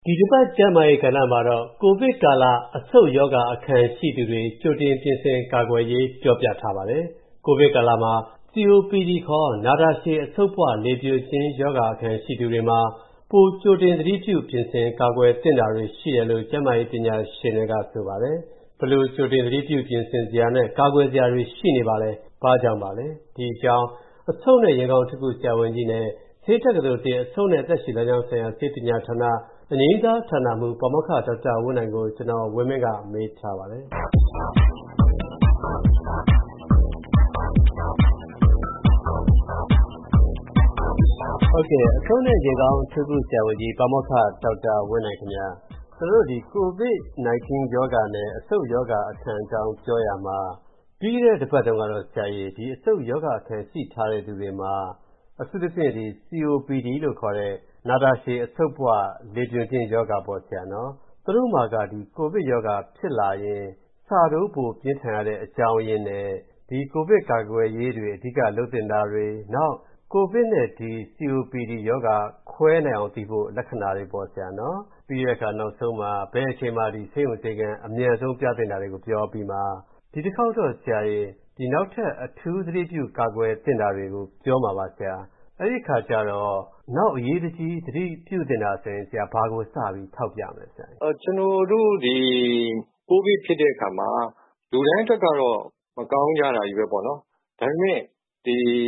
ဒီတစ်ပတ်ကျန်းမာရေးကဏ္ဍမှာတော့ကိုဗစ်ကာလအဆုတ်ရောဂါအခံရှိသူတွေကြိုတင်ပြင်ဆင်ကာကွယ်ရေးပြောပြထားပါတယ်။ကိုဗစ်ကာလမှာ COPD ခေါ်နာတာရှည်အဆုတ်ပွလေပြိုခြင်းရောဂါအခံရှိသူတွေမှာပိုကြိုတင်သတိပြုပြင်ဆင်ကာကွယ်သင့်တာတွေရှိတယ်လို့ကျန်းမာရေးပညာရှင်တွေကဆိုပါတယ်။ဘယ်လိုကြိုတင်သတိပြုပြင်ဆင်စရာနဲ့ကာကွယ်စရာတွေရှိနေပါလဲ။ဘာကြောင့်ပါလဲ။ဒီအကြောင်းအဆုတ်နဲ့ရင်ကောင်းတစ်ခုဆရာဝန်ကြီးနဲ့ဆေးတက္ကသိုလ်တင်အဆုတ်နဲ့အသက်ရှူလမ်းကြောင်းဆိုင်ရာဆေးပညာဌာနအငြိမ်းစားဌာနမှူးပါမောက္ခဒေါက်တာဝင်းနိုင်ကိုကျွန်တော်ဝင်းမင်းကမေးထားပါတယ်။ဟုတ်ကဲ့အဆုတ်နဲ့ရင်ကောင်းတစ်ခုဆရာဝန်ကြီးပါမောက္ခဒေါက်တာဝင်းနိုင်ခင်ဗျာကျွန်တော်တို့ဒီ COVID-19 ရောဂါနဲ့အဆုတ်ရောဂါအခံအကြောင်းပြောရမှာပြီးခဲ့တဲ့တစ်ပတ်တုန်းကတော့ဆရာကြီးဒီအဆုတ်ရောဂါအခံရှိထားတဲ့သူတွေမှာအထူးသဖြင့်ဒီ COPD လို့ခေါ်တဲ့နာတာရှည်အဆုတ်ပွလေပြွန်ခြင်းရောဂါပေါ့ဆရာနော်သူတို့မှာကဒီကိုဗစ်ရောဂါဖြစ်လာရင်စတိုးပိုပြင်းထန်ရတဲ့အကြောင်းရင်းနဲ့ဒီကိုဗစ်ကာကွယ်ရေးတွေအဓိကလုပ်တင်တာတွေနောက်ကိုဗစ်နဲ့ဒီ COPD ရောဂါခွဲနိုင်အောင်သိဖို့လက္ခဏာတွေပေါ့ဆရာနော်ပြီးတဲ့အခါနောက်ဆုံးမှာဘယ်အချိန်မှာဒီဆေးရုံဆေးကန်းအမြန်ဆုံးပြသင့်တာတွေကိုပြောပြီးမှဒီတစ်ခေါက်တော့ဆရာကြီးဒီနောက်ထပ်အထူးသတိပြုကာကွယ်သင့်တာတွေကိုပြောမှာပါဆရာအဲ့ဒီခါကျတော့နောက်အရေးတကြီးသတိပြုသင့်တာဆိုရင်ဆရာဘာကိုစပြီးထောက်ပြမလဲဆရာကျွန်တော်တို့ဒီကိုဗစ်ဖြစ်တဲ့အခါမှာလူတိုင်းအတွက်ကတော့မကောင်းကြတာကြီးပဲပေါ့နော်ဒါပေမဲ့ဒီ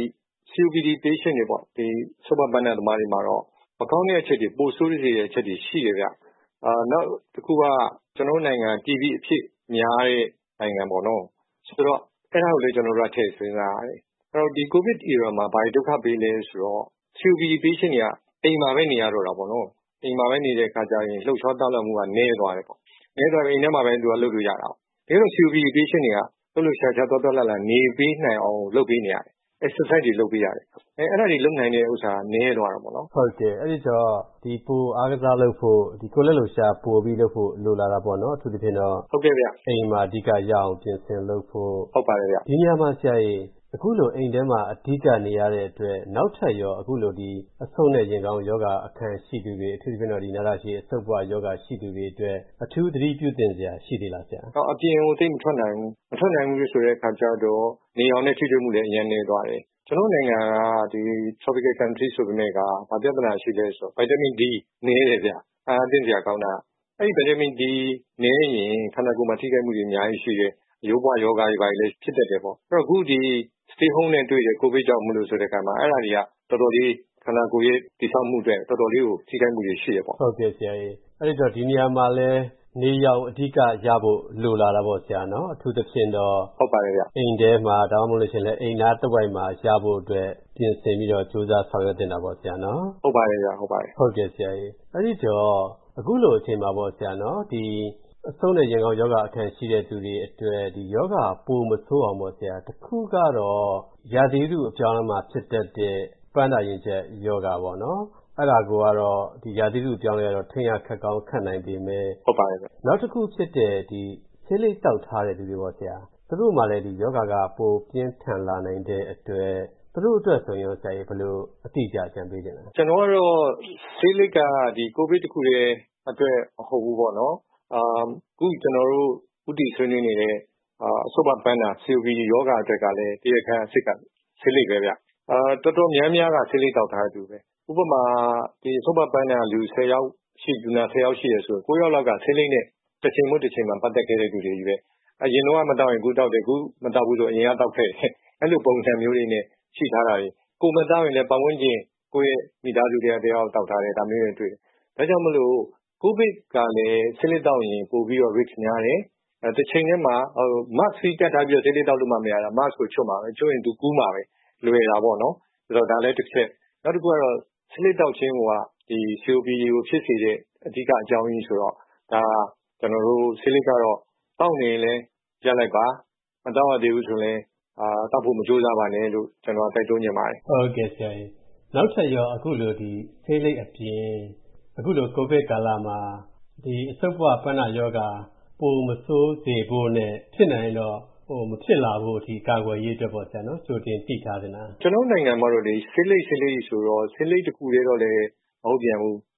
COPD patient တွေပေါ့ဒီဆုတ်ပတ်ပန်းတဲ့သမားတွေမှာတော့မကောင်းတဲ့အချက်တွေပိုဆိုးစေတဲ့အချက်တွေရှိတယ်ဗျနောက်တစ်ခုကကျွန်တော်နိုင်ငံ TB အဖြစ်များတဲ့နိုင်ငံပေါ့နော်ဆိုတော့အဲ့ဒါကိုလည်းကျွန်တော်တို့ကထည့်စဉ်းစားရတယ်အဲ့တော့ဒီ COVID era မှာဘာဒုက္ခပေးလဲဆိုတော့ COPD patient တွေကအိမ်မှာပဲနေရတော့တာပေါ့နော်အိမ်မှာပဲနေတဲ့အခါကျရင်လှုပ်ရှားတောက်လန့်မှုကနည်းသွားတယ်ပေါ့နည်းသွားရင်အိမ်ထဲမှာပဲသူကလှုပ်လို့ရတာပေါ့ဒါတော့ COPD patient တွေကလှုပ်ရှားသွားလာနေပေးနိုင်အောင်လုပ်ပေးနေရတယ် exercise တွေလုပ်ပေးရတယ်အဲ့ဒါတွေလုပ်နိုင်တဲ့ဥစ္စာနည်းသွားတာပေါ့နော်ဟုတ်ကဲ့အဲ့ဒီတော့ဒီပိုအားကစားလုပ်ဖို့ဒီကိုလက်လှုပ်ရှားပိုပြီးလုပ်ဖို့လိုလာတာပေါ့နော်အထူးသဖြင့်တော့ဟုတ်ကဲ့ဗျအိမ်မှာအဓိကရအောင်ပြင်ဆင်လုပ်ဖို့ဟုတ်ပါတယ်ဗျဒီနေရာမှာဆရာကြီးအခုလိုအိမ်ထဲမှာအဓိကနေရတဲ့အတွက်နောက်ထပ်ရောအခုလိုဒီအဆုတ်နဲ့ရင်ကောင်းယောဂအခံရှိသူတွေအထူးသဖြင့်တော့ဒီနာတာရှည်အဆုတ်ပွားယောဂရှိသူတွေအတွက်အထူးသတိပြုသင့်စရာရှိသေးလားဆရာအပြင်ကိုသိမထွက်နိုင်ဘူးဆိုတဲ့အခါကျတော့နေအောင်နဲ့ထိတွေ့မှုလည်းအရင်နေသွားတယ်ကျွန်တော်နိုင်ငံကဒီ tropical country ဆိုပေမဲ့ကဘာပြဿနာရှိလဲဆိုတော့ vitamin D နည်းတယ်ဗျအသိစရာကောင်းတာအဲ့ဒီ vitamin D နည်းရင်ခန္ဓာကိုယ်မှာထိခိုက်မှုတွေအများကြီးရှိတယ်ရိုးပွားယောဂတွေပါလည်းဖြစ်တတ်တယ်ပေါ့အဲ့တော့အခုဒီ stay home နဲ့တွေ့တဲ့ကိုဗစ်ကြောင့်မလို့ဆိုတဲ့အခါမှာအဲ့ဒါတွေကတော်တော်လေးခန္ဓာကိုယ်ရဲ့တည်ဆောက်မှုတွေတော်တော်လေးကိုထိခိုက်မှုတွေရှိရပေါ့ဟုတ်ကဲ့ဆရာကြီးအဲ့ဒီတော့ဒီနေရာမှာလဲနေရောက်အဓိကရဖို့လိုလာတာပေါ့ဆရာနော်အထူးသဖြင့်တော့ဟုတ်ပါတယ်ဗျအိမ်ထဲမှာဒါမှမဟုတ်လို့ရှိရင်လည်းအိမ်သားတစ်ဝိုက်မှာရဖို့အတွက်ပြင်ဆင်ပြီးတော့ကြိုးစားဆောင်ရွက်တင်တာပေါ့ဆရာနော်ဟုတ်ပါတယ်ဗျဟုတ်ပါတယ်ဟုတ်ကဲ့ဆရာကြီးအဲ့ဒီတော့အခုလိုအချိန်မှာပေါ့ဆရာနော်ဒီအဆုံးနဲ့ရင်ကောင်းယောဂအခံရှိတဲ့သူတွေအတွက်ဒီယောဂပိုမဆိုးအောင်ပေါ့ဆရာတခုကတော့ရာသီဥတုအပြောင်းအလဲမှာဖြစ်တတ်တဲ့ပန်းနာရင်ကျက်ယောဂပေါ့နော်အဲ့ဒါကိုကတော့ဒီရာသီဥတုပြောင်းလဲတော့ထိန်းရခက်ကောင်းခက်နိုင်ပေမဲ့ဟုတ်ပါတယ်ဗျနောက်တစ်ခုဖြစ်တဲ့ဒီဆေးလိပ်တောက်ထားတဲ့သူတွေပေါ့ဆရာသူတို့မှလည်းဒီယောဂကပိုပြင်းထန်လာနိုင်တဲ့အတွက်သူတို့အတွက်ဆိုရင်ဆရာကြီးဘယ်လိုအတိအကျကြံပေးခြင်းလဲကျွန်တော်ကတော့ဆေးလိပ်ကဒီကိုဗစ်တခုရဲ့အတွက်မဟုတ်ဘူးပေါ့နော်အခုကျွန်တော်တို့ဥတီဆွေးနွေးနေတဲ့အဆုတ်ပန်းနာ COPD ယောဂအတွက်ကလည်းတရားခံအစ်စ်ကဆေးလိပ်ပဲဗျတော်တော်များများကဆေးလိပ်တောက်ထားတဲ့သူပဲဥပမာဒီအဆုတ်ပန်းနာလူ10ယောက်ရှိလူနာ10ယောက်ရှိတယ်ဆို9ယောက်လောက်ကဆေးလိပ်နဲ့တစ်ချိန်မှတစ်ချိန်မှပတ်သက်ခဲ့တဲ့သူတွေကြီးပဲအရင်တော့မတောက်ရင်ခုတောက်တယ်ခုမတောက်ဘူးဆိုအရင်ကတောက်ခဲ့တယ်အဲ့လိုပုံစံမျိုးတွေနဲ့ရှိထားတာတွေကိုမတောက်ရင်လည်းပတ်ဝန်းကျင်ကိုယ့်ရဲ့မိသားစုတွေကတယောက်တောက်ထားတယ်ဒါမျိုးတွေတွေ့တယ်ဒါကြောင့်မလို့ကိုဗစ်ကလည်းဆေးလိပ်တောက်ရင်ပို့ပြီးတော့ risk များတယ်တစ်ချိန်ထဲမှာ mask ကတ်ထားပြီးတော့ဆေးလိပ်တောက်လို့မှမရတာ mask ကိုချွတ်မှာပဲချွတ်ရင်သူကူးမှာပဲလွယ်တာပေါ့နော်ဆိုတော့ဒါလည်းတစ်ချက်နောက်တစ်ခုကတော့ဆေးလိပ်တောက်ခြင်းကဒီ COPD ကိုဖြစ်စေတဲ့အဓိကအကြောင်းရင်းဆိုတော့ဒါကျွန်တော်တို့ဆေးလိပ်ကတော့တောက်နေရင်လည်းရပ်လိုက်ပါမတောက်ရသေးဘူးဆိုရင်တောက်ဖို့မကြိုးစားပါနဲ့လို့ကျွန်တော်တိုက်တွန်းချင်ပါတယ်ဟုတ်ကဲ့ဆရာကြီးနောက်ထပ်ရောအခုလိုဒီဆေးလိပ်အပြင်အခုလိုကိုဗစ်ကာလမှာဒီအဆုတ်ပွပန်းနာယောဂပိုမဆိုးစေဖို့နဲ့ဖြစ်နိုင်တော့မဖြစ်လာဖို့ဒီကာကွယ်ရေးအတွက်ပေါ့ဆရာနော်ကြိုတင်သိထားသင့်တာကျွန်တော်နိုင်ငံမှာတော့ဒီဆေးလိပ်ဆိုတော့ဆေးလိပ်တစ်ခုတည်းတော့လည်းမဟုတ်ပြန်ဘူး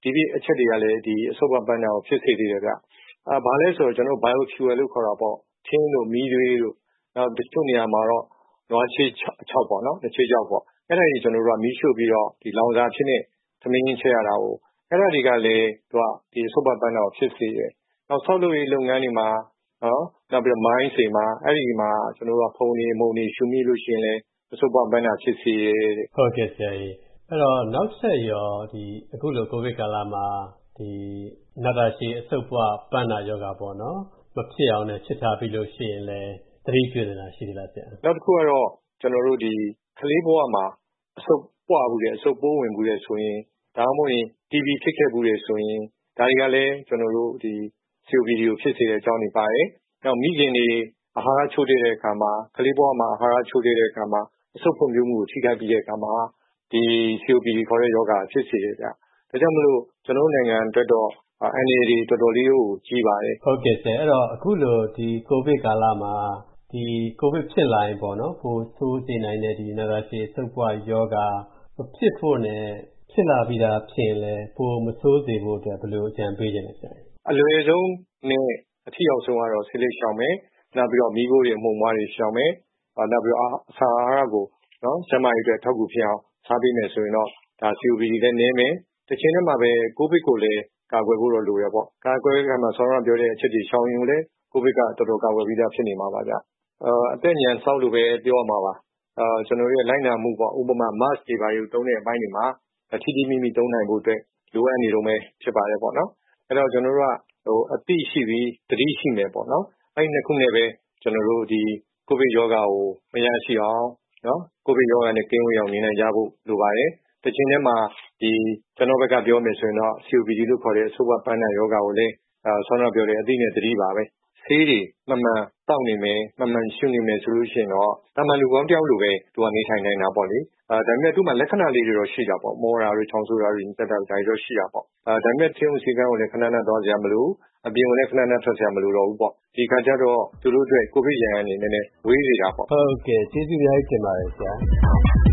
ဒီအချက်တွေကလည်းဒီအဆုတ်ပန်းနာကိုဖြစ်စေသေးတယ်ဗျ။ဘာလဲဆိုတော့ကျွန်တော် biofuel လို့ခေါ်တာပေါ့။ထင်းတို့မီးသွေးတို့နောက်တချို့နေရာမှာတော့နွားချေးချောက်ပေါ့နော်။ချေးချောက်ပေါ့။အဲ့ဒါကြီးကျွန်တော်တို့ကမီးရှို့ပြီးတော့ဒီလောင်စာဖြစ်နေသမင်းချင်းချက်ရတာကိုအဲ့ဒါတွေကလည်းဒီအဆုတ်ပန်းနာကိုဖြစ်စေတယ်။နောက်ဆောက်လုပ်ရေးလုပ်ငန်းတွေမှာနောက်ပြီးတော့မိုင်းတွေမှာအဲ့ဒီမှာကျွန်တော်တို့ကဖုံနေမုံနေရှုမိလို့ရှိရင်လည်းအဆုတ်ပန်းနာဖြစ်စေတယ်တဲ့ဟုတ်ကဲ့ဆရာကြီးအဲ့တော့နောက်ဆက်ရောအခုလိုကိုဗစ်ကာလမှာနာတာရှည်အဆုတ်ပွားပန်းနာယောဂပေါ့နော်မဖြစ်အောင်နဲ့ဖြစ်ထားပြီးလို့ရှိရင်လည်းသတိပြုနေတာရှိသေးလားဆရာနောက်တစ်ခုကတော့ကျွန်တော်တို့ဒီကလေးဘဝမှာအဆုတ်ပွားဘူးတယ်အဆုတ်ပိုးဝင်ဘူးတယ်ဆိုရင်ဒါမှမဟုတ်ရင် TB ဖြစ်ခဲ့ဘူးတယ်ဆိုရင်ဒါတွေကလည်းကျွန်တော်တို့ဒီ COPD ကိုဖြစ်စေတဲ့အကြောင်းတွေပါတယ်နောက်မိခင်တွေအာဟာရချို့တဲ့အခါမှာကလေးဘဝမှာအာဟာရချို့တဲ့အခါမှာအဆုတ်ဖွံ့ဖြိုးမှုကိုထိခိုက်ပြီးတဲ့အခါမှာဒီ COPD ခေါ်တဲ့ယောဂဖြစ်စေတယ်ဗျ။ဒါကြောင့်မလို့ကျွန်တော်နိုင်ငံအတွက်တော့အနေတွေတော်တော်လေးကိုကြီးပါတယ်ဟုတ်ကဲ့ဆရာအဲ့တော့အခုလိုဒီကိုဗစ်ကာလမှာဒီကိုဗစ်ဖြစ်လာရင်ပေါ့နော်ပိုဆိုးစေနိုင်တဲ့ဒီနာတာရှည်အဆုတ်ပွားယောဂမဖြစ်ဖို့နဲ့ဖြစ်လာပြီးသားဖြစ်ရင်လည်းပိုမဆိုးစေဖို့အတွက်ဘယ်လိုအကြံပေးခြင်းလဲဆရာအလွယ်ဆုံးနဲ့အထီရောက်ဆုံးကတော့ဆေးလိပ်ရှောင်မယ်နောက်ပြီးတော့မိခိုးတွေအမှုန်မွားတွေရှောင်မယ်နောက်ပြီးတော့အစာအာဟာရကိုကျန်းမာရေးအတွက်ထောက်ကူဖြစ်အောင်စားပေးမယ်ဆိုရင်တော့ဒါ COPD လည်းနည်းမယ်တစ်ချိန်တည်းမှာပဲကိုဗစ်ကိုလည်းကာကွယ်ဖို့တော့လိုရပေါ့ကာကွယ်တဲ့အခါမှာဆောင်းရပြောတဲ့အချက်တွေရှောင်ရင်လည်းကိုဗစ်ကတော်တော်ကာကွယ်ပြီးသားဖြစ်နေမှာပါဗျအသက်ဉာဏ်ဆောက်လို့ပဲပြောမှာပါကျွန်တော်ရဲ့လိုက်နာမှုပေါ့ဥပမာ mask တွေပါယူသုံးတဲ့အပိုင်းတွေမှာထိထိမိမိသုံးနိုင်ဖို့အတွက်လိုအပ်နေတော့မယ်ဖြစ်ပါတယ်ပေါ့နော်အဲ့တော့ကျွန်တော်တို့ကအသိရှိပြီးသတိရှိမယ်ပေါ့နော်အဲ့ဒီနှစ်ခုနဲ့ပဲကျွန်တော်တို့ဒီကိုဗစ်ရောဂါကိုမရရှိအောင်နော်ကိုဗစ်ရောဂါနဲ့ကင်းဝေးအောင်နေနိုင်ကြဖို့လိုပါတယ်တစ်ချိန်တည်းမှာဒီကျွန်တော်ဘက်ကပြောမယ်ဆိုရင်တော့ COPD လို့ခေါ်တဲ့အဆုတ်ပန်းနာယောဂါကိုလည်းဆောင်းရပြောတဲ့အသိနဲ့သတိပါပဲဆေးတွေမှန်မှန်တောက်နေမယ်မှန်မှန်ရှုနေမယ်ဆိုလို့ရှိရင်တော့တာမန်လူကောင်းတယောက်လိုပဲသူကနေထိုင်နိုင်တာပေါ့လေဒါပေမဲ့သူ့မှာလက္ခဏာလေးတွေတော့ရှိတာပေါ့မောတာတွေချောင်းဆိုးတာတွေတက်တာတွေတော့ရှိတာပေါ့ဒါပေမဲ့သင်ဦးစီကံကိုလည်းခဏခဏသွားကြမလို့အပြင်ကိုလည်းခဏခဏထွက်ကြမလို့တော့ဘူးပေါ့ဒီခါကျတော့သူတို့အတွက်ကိုဗစ်ရန်အနေနဲ့ဝေးနေတာပေါ့ဟုတ်ကဲ့ကျေးဇူးများတင်ပါတယ်ဆရာ